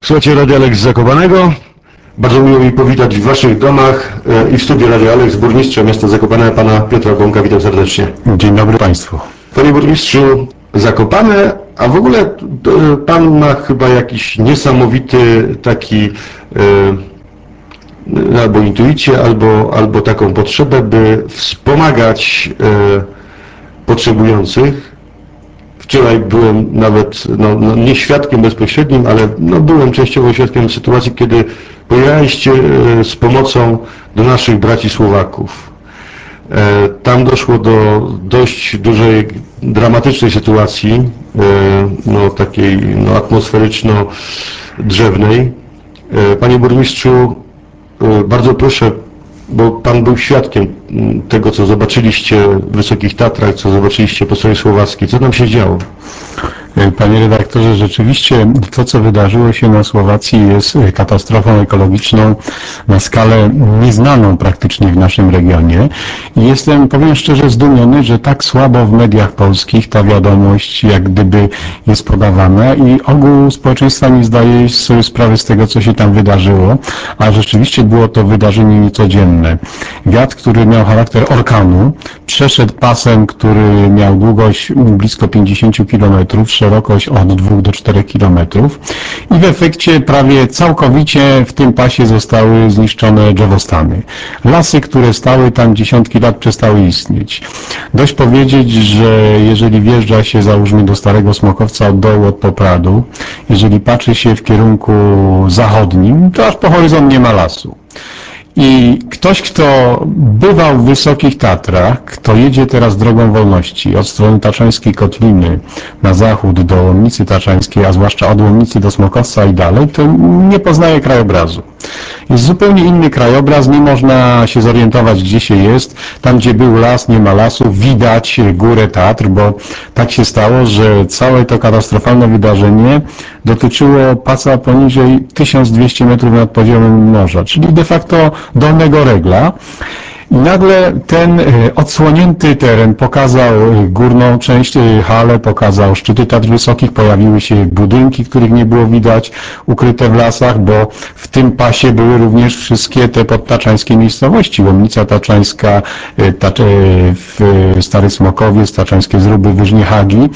Słuchajcie Radio Alex z Zakopanego. Bardzo miło mi powitać w Waszych domach i w studiu Radio Alex burmistrza miasta Zakopane, pana Piotra Bąka. Witam serdecznie. Dzień dobry Państwu. Panie burmistrzu, Zakopane, a w ogóle pan ma chyba jakiś niesamowity taki albo intuicję, albo taką potrzebę, by wspomagać potrzebujących. Wczoraj byłem nawet, nie świadkiem bezpośrednim, ale byłem częściowo świadkiem sytuacji, kiedy pojechaliście z pomocą do naszych braci Słowaków. Tam doszło do dość dużej, dramatycznej sytuacji, takiej atmosferyczno-drzewnej. Panie burmistrzu, bardzo proszę, bo pan był świadkiem tego, co zobaczyliście w Wysokich Tatrach, co zobaczyliście po stronie słowackiej. Co tam się działo? Panie redaktorze, rzeczywiście to, co wydarzyło się na Słowacji, jest katastrofą ekologiczną na skalę nieznaną praktycznie w naszym regionie. I jestem, powiem szczerze, zdumiony, że tak słabo w mediach polskich ta wiadomość jak gdyby jest podawana i ogół społeczeństwa nie zdaje sobie sprawy z tego, co się tam wydarzyło, a rzeczywiście było to wydarzenie niecodzienne. Wiatr, który miał charakter orkanu, przeszedł pasem, który miał długość blisko 50 km, szerokość od 2 do 4 km i w efekcie prawie całkowicie w tym pasie zostały zniszczone drzewostany. Lasy, które stały tam dziesiątki lat, przestały istnieć. Dość powiedzieć, że jeżeli wjeżdża się, załóżmy, do Starego Smokowca od dołu, od Popradu, jeżeli patrzy się w kierunku zachodnim, to aż po horyzont nie ma lasu. I ktoś, kto bywał w Wysokich Tatrach, kto jedzie teraz drogą wolności od strony Tatrzańskiej Kotliny na zachód do Łomnicy Tatrzańskiej, a zwłaszcza od Łomnicy do Smokowca i dalej, to nie poznaje krajobrazu. Jest zupełnie inny krajobraz, nie można się zorientować, gdzie się jest. Tam, gdzie był las, nie ma lasu, widać górę Tatr, bo tak się stało, że całe to katastrofalne wydarzenie dotyczyło pasa poniżej 1200 metrów nad poziomem morza, czyli de facto Dolnego Regla. I nagle ten odsłonięty teren pokazał górną część Hale, pokazał szczyty Tatr Wysokich, pojawiły się budynki, których nie było widać, ukryte w lasach, bo w tym pasie były również wszystkie te podtaczańskie miejscowości. Łomnica Taczańska, Stary Smokowiec, Taczańskie Zruby, Wyżnie Hagi.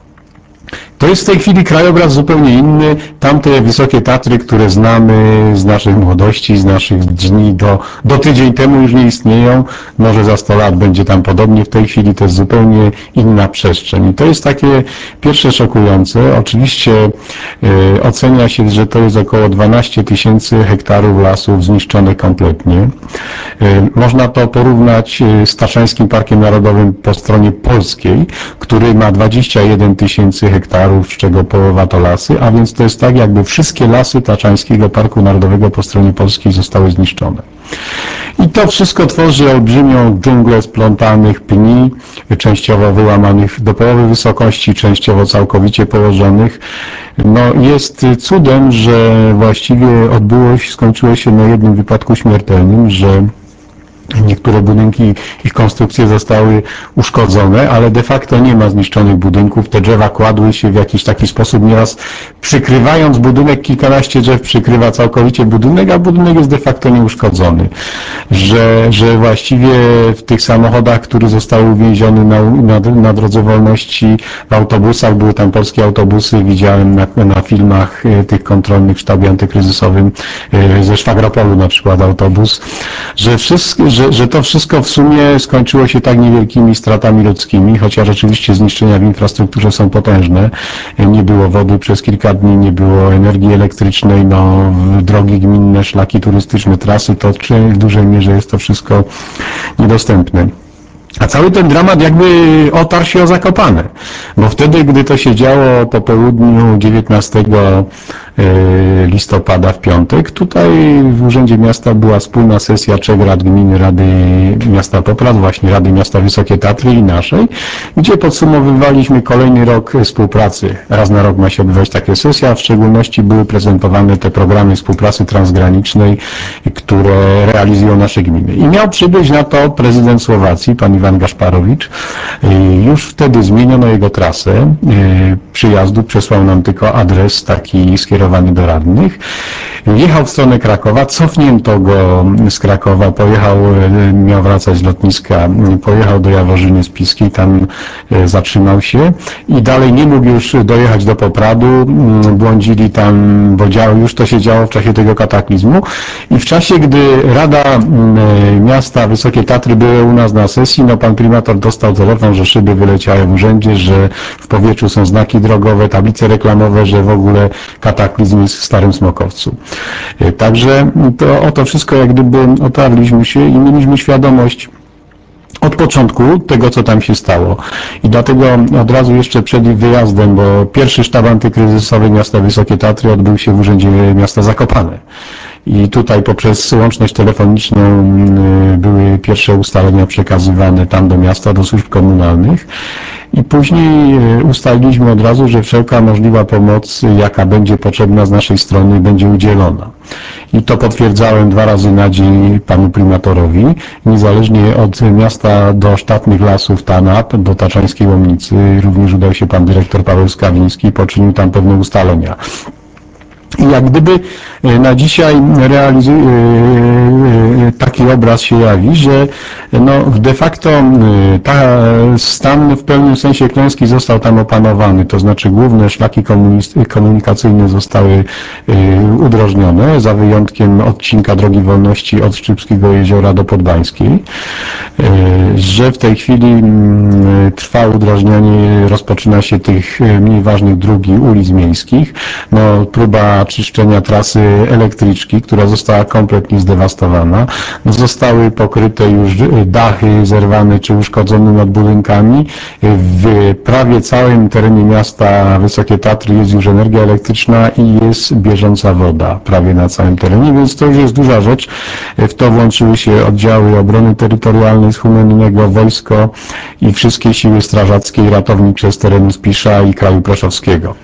To jest w tej chwili krajobraz zupełnie inny. Tamte Wysokie Tatry, które znamy z naszej młodości, z naszych dni do tydzień temu już nie istnieją. Może za 100 lat będzie tam podobnie. W tej chwili to jest zupełnie inna przestrzeń. I to jest takie pierwsze szokujące. Oczywiście ocenia się, że to jest około 12 000 hektarów lasów zniszczonych kompletnie. Można to porównać z Tatrzańskim Parkiem Narodowym po stronie polskiej, który ma 21 000 hektarów, z czego połowa to lasy, a więc to jest tak, jakby wszystkie lasy Tatrzańskiego Parku Narodowego po stronie polskiej zostały zniszczone. I to wszystko tworzy olbrzymią dżunglę splątanych pni, częściowo wyłamanych do połowy wysokości, częściowo całkowicie położonych. Jest cudem, że właściwie skończyło się na jednym wypadku śmiertelnym, że niektóre budynki, ich konstrukcje zostały uszkodzone, ale de facto nie ma zniszczonych budynków. Te drzewa kładły się w jakiś taki sposób, nieraz przykrywając budynek, kilkanaście drzew przykrywa całkowicie budynek, a budynek jest de facto nieuszkodzony. Że właściwie w tych samochodach, które zostały uwięzione na Drodze Wolności, w autobusach, były tam polskie autobusy, widziałem na filmach tych kontrolnych w sztabie antykryzysowym, ze Szwagropolu na przykład autobus, że to wszystko w sumie skończyło się tak niewielkimi stratami ludzkimi, chociaż rzeczywiście zniszczenia w infrastrukturze są potężne. Nie było wody przez kilka dni, nie było energii elektrycznej, drogi gminne, szlaki turystyczne, trasy, to w dużej mierze jest to wszystko niedostępne. A cały ten dramat jakby otarł się o Zakopane, bo wtedy, gdy to się działo po południu 19 listopada w piątek, tutaj w Urzędzie Miasta była wspólna sesja 3 rad gminy, Rady Miasta Poprad, właśnie Rady Miasta Wysokie Tatry i naszej, gdzie podsumowywaliśmy kolejny rok współpracy. Raz na rok ma się odbywać taka sesja, a w szczególności były prezentowane te programy współpracy transgranicznej, które realizują nasze gminy. I miał przybyć na to prezydent Słowacji, pan Iwan Gaszparowicz. Już wtedy zmieniono jego trasę przyjazdu, przesłał nam tylko adres taki skierowany skierowany do radnych. Jechał w stronę Krakowa, cofnięto go z Krakowa, pojechał, miał wracać z lotniska, pojechał do Jaworzyny Spiskiej, tam zatrzymał się i dalej nie mógł już dojechać do Popradu, błądzili tam, bo już to się działo w czasie tego kataklizmu i w czasie, gdy Rada Miasta Wysokie Tatry były u nas na sesji, no pan prymator dostał telefon, że szyby wyleciały w urzędzie, że w powietrzu są znaki drogowe, tablice reklamowe, że w ogóle kataklizm jest w Starym Smokowcu. Także o to wszystko jak gdyby otarliśmy się i mieliśmy świadomość od początku tego, co tam się stało. I dlatego od razu jeszcze przed wyjazdem, bo pierwszy sztab antykryzysowy miasta Wysokie Tatry odbył się w Urzędzie Miasta Zakopane. I tutaj poprzez łączność telefoniczną były pierwsze ustalenia przekazywane tam do miasta, do służb komunalnych. I później ustaliliśmy od razu, że wszelka możliwa pomoc, jaka będzie potrzebna z naszej strony, będzie udzielona. I to potwierdzałem 2 razy na dzień panu prymatorowi, niezależnie od miasta do sztatnych lasów TANAP, do Taczańskiej Łomnicy, również udał się pan dyrektor Paweł Skawiński i poczynił tam pewne ustalenia. I jak gdyby na dzisiaj taki obraz się jawi, że no de facto stan w pełnym sensie klęski został tam opanowany, to znaczy główne szlaki komunikacyjne zostały udrożnione, za wyjątkiem odcinka Drogi Wolności od Szczypskiego Jeziora do Podbańskiej, że w tej chwili trwa udrożnianie, rozpoczyna się tych mniej ważnych dróg i ulic miejskich, no próba czyszczenia trasy elektryczki, która została kompletnie zdewastowana. Zostały pokryte już dachy zerwane czy uszkodzone nad budynkami. W prawie całym terenie miasta Wysokie Tatry jest już energia elektryczna i jest bieżąca woda prawie na całym terenie, więc to już jest duża rzecz. W to włączyły się oddziały obrony terytorialnej z Humennego, wojsko i wszystkie siły strażackie i ratownicze z terenu Spisza i kraju proszowskiego.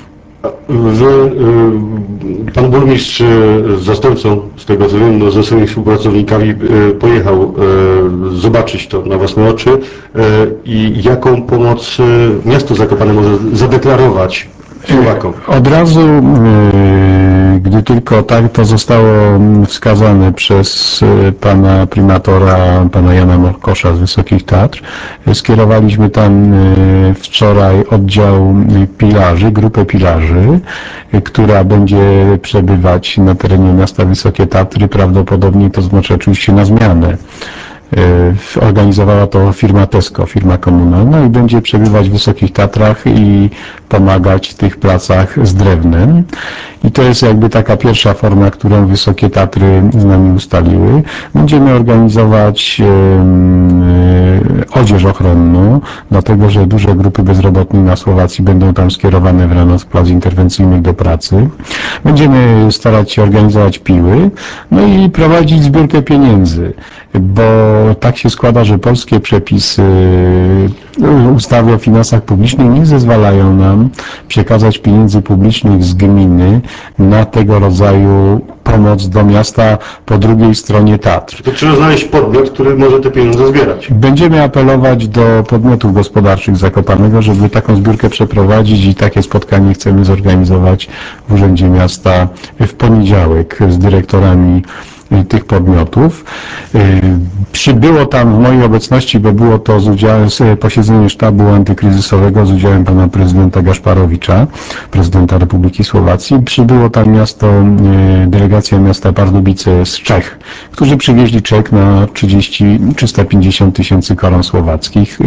Pan burmistrz z zastępcą, z tego co wiem, no, ze swoimi współpracownikami pojechał zobaczyć to na własne oczy i jaką pomoc miasto Zakopane może zadeklarować Słowakom. Od razu, gdy tylko tak to zostało wskazane przez pana prymatora, pana Jana Morkosza z Wysokich Tatr, skierowaliśmy tam wczoraj oddział pilarzy, grupę pilarzy, która będzie przebywać na terenie miasta Wysokie Tatry, prawdopodobnie to znaczy oczywiście na zmianę. Organizowała to firma Tesco, firma komunalna i będzie przebywać w Wysokich Tatrach i pomagać w tych pracach z drewnem. I to jest jakby taka pierwsza forma, którą Wysokie Tatry z nami ustaliły. Będziemy organizować odzież ochronną, dlatego że duże grupy bezrobotnych na Słowacji będą tam skierowane w ramach plac interwencyjnych do pracy. Będziemy starać się organizować piły, no i prowadzić zbiórkę pieniędzy, bo tak się składa, że polskie przepisy ustawy o finansach publicznych nie zezwalają nam przekazać pieniędzy publicznych z gminy na tego rodzaju pomoc do miasta po drugiej stronie Tatr. To trzeba znaleźć podmiot, który może te pieniądze zbierać. Będziemy apelować do podmiotów gospodarczych Zakopanego, żeby taką zbiórkę przeprowadzić i takie spotkanie chcemy zorganizować w Urzędzie Miasta w poniedziałek z dyrektorami tych podmiotów. Przybyło tam w mojej obecności, bo było to posiedzenie sztabu antykryzysowego z udziałem pana prezydenta Gaszparowicza, prezydenta Republiki Słowacji. Przybyło tam delegacja miasta Pardubice z Czech, którzy przywieźli czek na 350 tysięcy koron słowackich.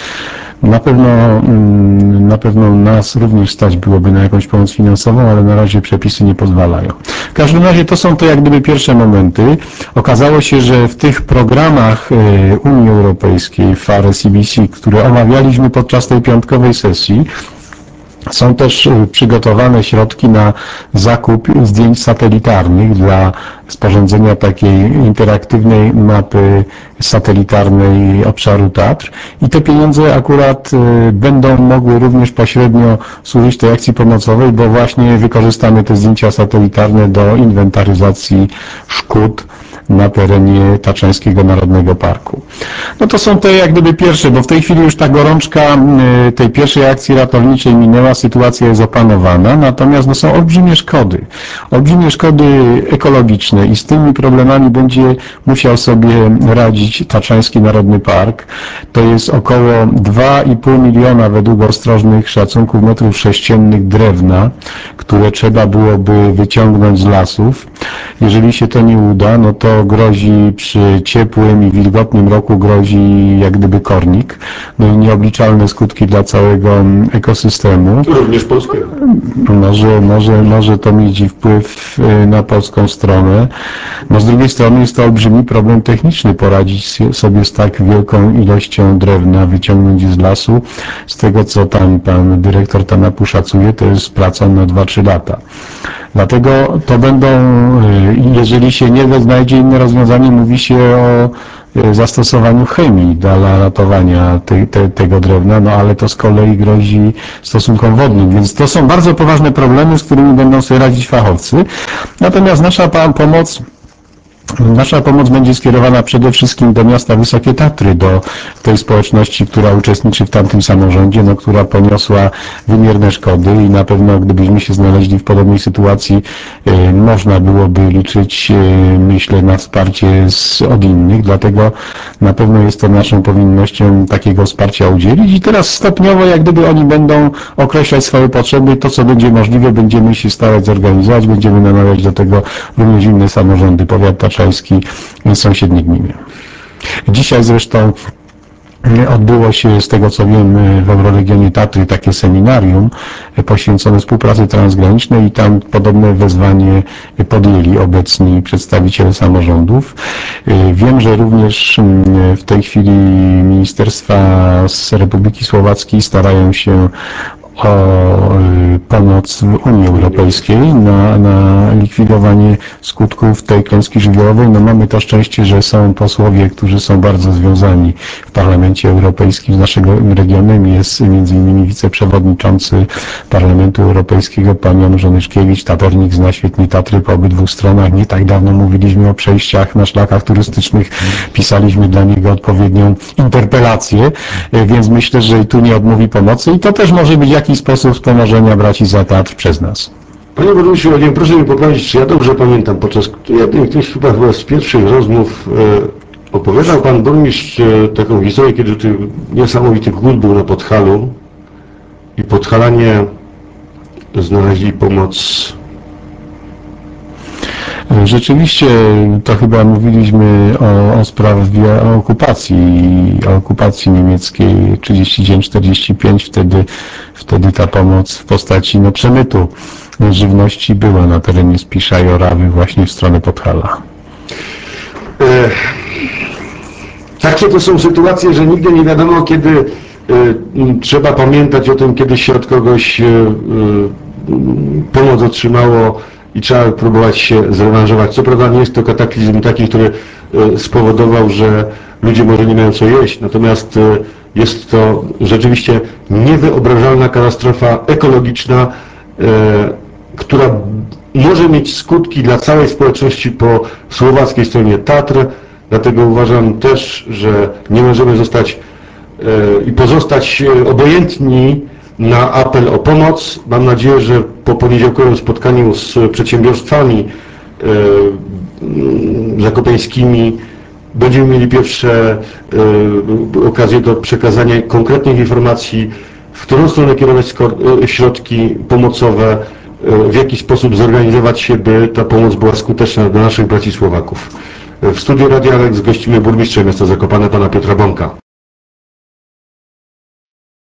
Na pewno nas również stać byłoby na jakąś pomoc finansową, ale na razie przepisy nie pozwalają. W każdym razie to są jak gdyby pierwsze momenty. Okazało się, że w tych programach Unii Europejskiej, FARE, CBC, które omawialiśmy podczas tej piątkowej sesji, są też przygotowane środki na zakup zdjęć satelitarnych dla sporządzenia takiej interaktywnej mapy satelitarnej obszaru Tatr i te pieniądze akurat będą mogły również pośrednio służyć tej akcji pomocowej, bo właśnie wykorzystamy te zdjęcia satelitarne do inwentaryzacji szkód na terenie Tatrzańskiego Narodowego Parku. No to są te jak gdyby pierwsze, bo w tej chwili już ta gorączka tej pierwszej akcji ratowniczej minęła, sytuacja jest opanowana, natomiast no, są olbrzymie szkody ekologiczne i z tymi problemami będzie musiał sobie radzić Tatrzański Narodowy Park. To jest około 2,5 miliona według ostrożnych szacunków metrów sześciennych drewna, które trzeba byłoby wyciągnąć z lasów. Jeżeli się to nie uda, no to grozi przy ciepłym i wilgotnym roku grozi jak gdyby kornik, no i nieobliczalne skutki dla całego ekosystemu. Również polskiego. Może to mieć i wpływ na polską stronę. No z drugiej strony jest to olbrzymi problem techniczny, poradzić sobie z tak wielką ilością drewna, wyciągnąć je z lasu. Z tego co tam pan dyrektor Tanapu szacuje, to jest praca na 2-3 lata. Dlatego to będą, jeżeli się nie znajdzie inne rozwiązanie, mówi się o zastosowaniu chemii dla ratowania tego drewna, no ale to z kolei grozi stosunkom wodnym, więc to są bardzo poważne problemy, z którymi będą sobie radzić fachowcy. Natomiast nasza pomoc będzie skierowana przede wszystkim do miasta Wysokie Tatry, do tej społeczności, która uczestniczy w tamtym samorządzie, no, która poniosła wymierne szkody i na pewno gdybyśmy się znaleźli w podobnej sytuacji, można byłoby liczyć, myślę, na wsparcie od innych, dlatego na pewno jest to naszą powinnością takiego wsparcia udzielić i teraz stopniowo, jak gdyby oni będą określać swoje potrzeby, to co będzie możliwe, będziemy się starać zorganizować, będziemy namawiać do tego również inne samorządy, powiat tatrzański, sąsiednie gminy. Dzisiaj zresztą odbyło się, z tego co wiem, w Euroregionie Tatry takie seminarium poświęcone współpracy transgranicznej i tam podobne wezwanie podjęli obecni przedstawiciele samorządów. Wiem, że również w tej chwili ministerstwa z Republiki Słowackiej starają się o pomoc w Unii Europejskiej na likwidowanie skutków tej klęski żywiołowej. No mamy to szczęście, że są posłowie, którzy są bardzo związani w Parlamencie Europejskim z naszego regionem. Jest m.in. wiceprzewodniczący Parlamentu Europejskiego pan Jan Żonyszkiewicz. Taternik zna świetnie Tatry po obydwu stronach. Nie tak dawno mówiliśmy o przejściach na szlakach turystycznych. Pisaliśmy dla niego odpowiednią interpelację, więc myślę, że i tu nie odmówi pomocy i to też może być jakiś sposób wspomożenia braci za Tatr przez nas. Panie burmistrzu, proszę mi poprawić, czy ja dobrze pamiętam, podczas którejś chyba z pierwszych rozmów opowiadał pan burmistrz taką historię, kiedy tych niesamowitych głód był na Podhalu i Podhalanie znaleźli pomoc. Rzeczywiście, to chyba mówiliśmy o sprawie okupacji niemieckiej 39-45, wtedy ta pomoc w postaci przemytu żywności była na terenie Spisza i Orawy właśnie w stronę Podhala. Takie to są sytuacje, że nigdy nie wiadomo, kiedy trzeba pamiętać o tym, kiedy się od kogoś pomoc otrzymało i trzeba próbować się zrewanżować. Co prawda nie jest to kataklizm taki, który spowodował, że ludzie może nie mają co jeść, natomiast jest to rzeczywiście niewyobrażalna katastrofa ekologiczna, która może mieć skutki dla całej społeczności po słowackiej stronie Tatr. Dlatego uważam też, że nie możemy pozostać obojętni na apel o pomoc. Mam nadzieję, że po poniedziałkowym spotkaniu z przedsiębiorstwami zakopiańskimi będziemy mieli pierwsze okazje do przekazania konkretnych informacji, w którą stronę kierować środki pomocowe, w jaki sposób zorganizować się, by ta pomoc była skuteczna dla naszych braci Słowaków. W studiu Radia Alex gościmy burmistrza miasta Zakopane, pana Piotra Bąka.